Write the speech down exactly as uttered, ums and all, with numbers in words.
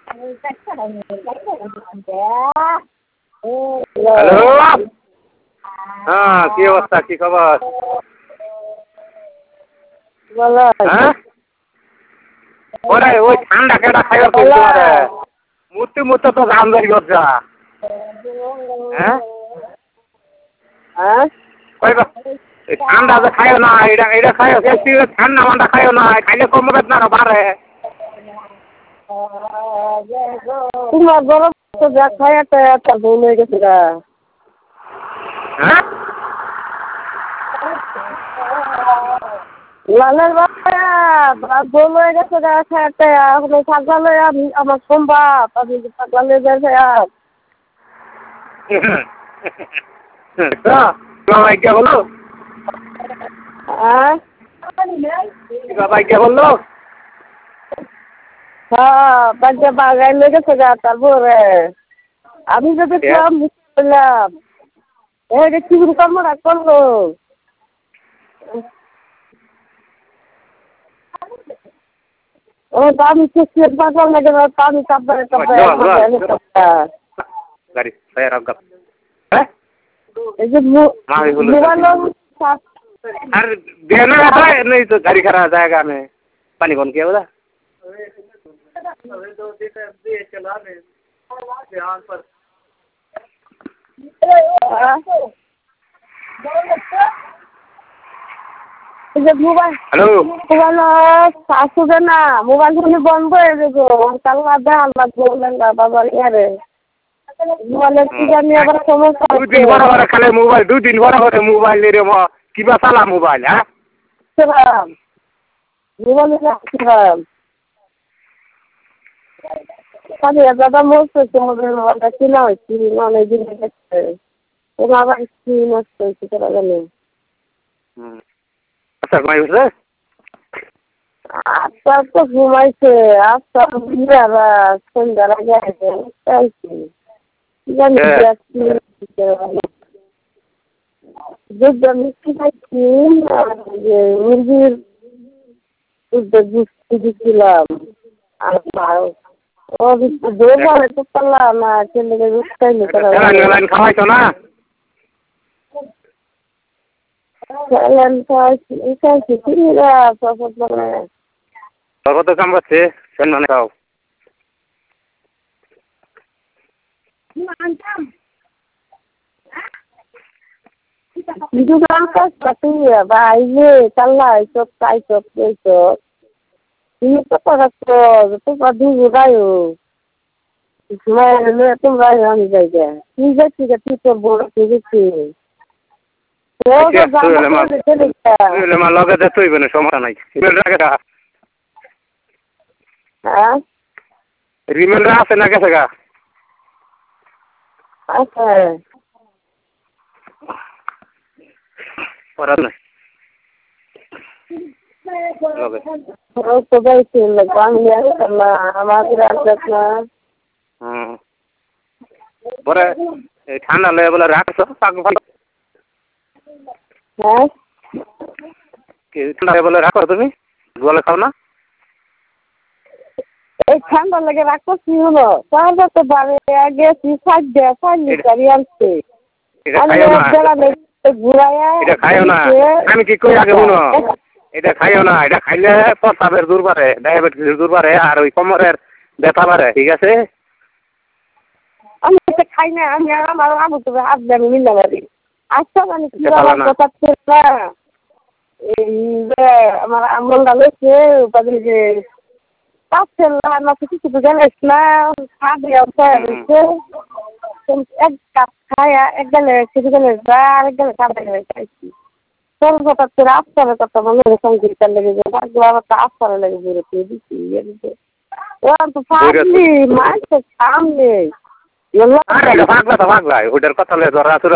Hello, হ্যাঁ কি অবস্থা, কি খবর? হ্যাঁ ওরে ওই ঠান্ডা কেটা খাইবার কইছি তোমারে মুতে মুতে তো গান ধরি গজ্জা। হ্যাঁ হ্যাঁ কইবা এই ঠান্ডা যে খাইও না, এটা এটা খাইও বেশি ঠান্ডা মান্ডা খাইও না, খাইলে কমরে না বাড়ে। তোমার গরম তো যা খায় তার বউ হয়ে গেছে গা। হ্যাঁ লালের বাবা বউ হয়ে গেছে গা খায় এখন পাগলা লয়ে আমি আমার সম্ভব আমি পাগলা লয়ে যাই আর বাবা কে বলো হ্যাঁ বাবা কে বললো? হ্যাঁ বাচ্চা বাগাই লয়ে গেছে গা তারপরে আমি যদি বললাম এই যে কি কর্মটা করলো ও আমি চেষ্টা পাগল লাগে না আমি কাপড়ে কাপড়ে গাড়ি ফায়ার আপ হ্যাঁ এই যে মোবাইল আর देना है नहीं तो गाड़ी खड़ा जाएगा मैं पानी कौन किया बोला মোবাইল हेलो মোবাইল আসবে না মোবাইল ফোনে বন্ধ হয়ে যাবো কাল আধা আল্লাহ বললেন না বাবার ইয়ারে মোবাইলের কি জানি আবার সমস্যা दो दिन बड़ा बड़ा खाले मोबाइल दो दिन बड़ा बड़ा मोबाइल ले रे म किबा साला मोबाइल हां রাখছিলাম মোবাইলে রাখছিলাম খালি দাদা বলছে তোমাদের মোবাইলটা কিনা হয়েছি অনেক দিন গেছে ওরা আবার কি নষ্ট হয়েছে তারা জানে अच्छा भाई उसे আচ্ছা তো ঘুমাইছে আচ্ছা বিয়ারা সন্ধ্যার আগে আসবে চাইছি জানি দুধ মিষ্টি খাইছি যে মুরগির দুধ দিচ্ছিলাম আর ও দোষ হয় তো পারলাম না ছেলেকে দুধ খাইলে তারা খাওয়াই তো না স্যালাইন খাইছি খাইছি কিনিরা সব মানে তোর কত কাম করছে সেন মানে খাও দুকান কাজ করতে বাইরে চাল্লা সব চাই সব সব তুমি তো পারছো তো বাদু গায়ো মানে তোমরা আমি যাই যা তুই যাচ্ছি তুই তোর বড় তুই যাচ্ছি লগে যেতে হইবে না সমস্যা নাই হ্যাঁ রিমেলরা আছে না গেছে গা আচ্ছা পড়ার নাই তো যাইছি বাংলা আমাদের আসবে না হুম পরে এই ঠান্ডা লয়ে বলে রাখছো পাক ভালো হ্যাঁ কি ঠান্ডা বলে রাখো তুমি বলে খাও না এই ঠান্ডা লেগে রাখো কি হলো তাহলে তো বাড়ি আগে কি সাজ দেয় সাজ গাড়ি আনছে এটা খাইও না আমি কি কই আগে শুনো এটা খাইও না এটা খাইলে প্রস্রাবের দূর বাড়ে ডায়াবেটিসের দূর বাড়ে আর ওই কোমরের ব্যথা বাড়ে ঠিক আছে আমি এটা খাই না আমি আমার আমু তো হাত দিয়ে আমি মিলতে পারি আচ্ছা মানে কি কথা ছিল না এই যে আমার আমলটা লইছে বাদে যে পাঁচের না কিছু তো জানিস না খাবে হচ্ছে এক কাপ খায়া এক গেলে কিছু গেলে যা আরেক গেলে খাবে খাইছি তোর কথা তোর আফসারের কথা মনে হয় সংগীতার লেগে যায় আবার তো আফসারের লেগে বেরোতে দিচ্ছি ওরা তো পাগলি মাইছে সামনে পাগলা তো পাগলা ওটার কথা লে ধরা